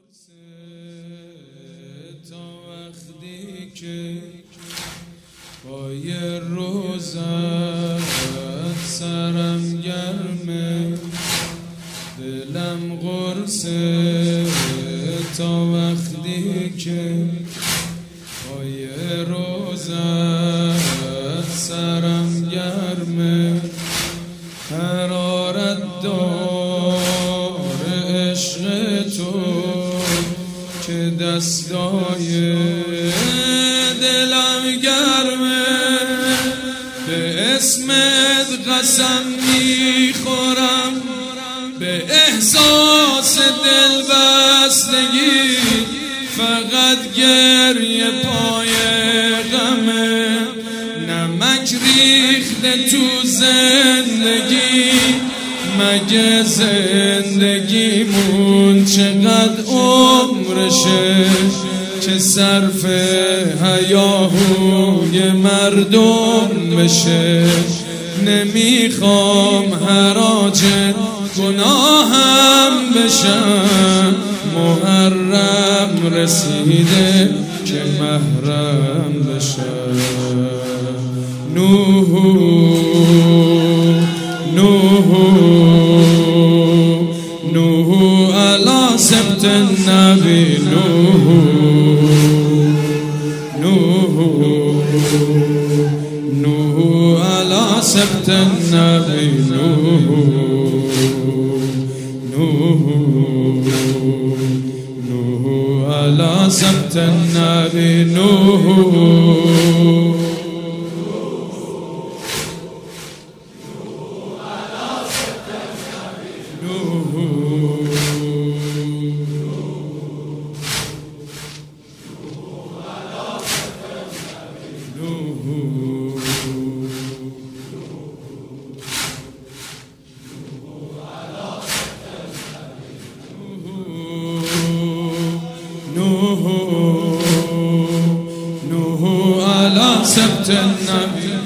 تا وقتی که با یه روزت سرم گرمه، دلم قرصه تا وقتی که با یه روزت سرم گرمه، حرارت داره عشق تو که دستای دلم گرمه، به اسمت قسم میخورم، به احساس دل بستگی، فقط گریه پای غمه، نمک ریخته تو زندگی، مگه زندگیمون چقدر عمرشه که صرف هیاهوی مردم بشه، نمیخوام حراج گناهم بشم، محرم رسیده که محرم بشم. نوح علی سبت النبی، نوح علی سبت النبی، نوح علی سبت النبی، نوح علی سبت النبی.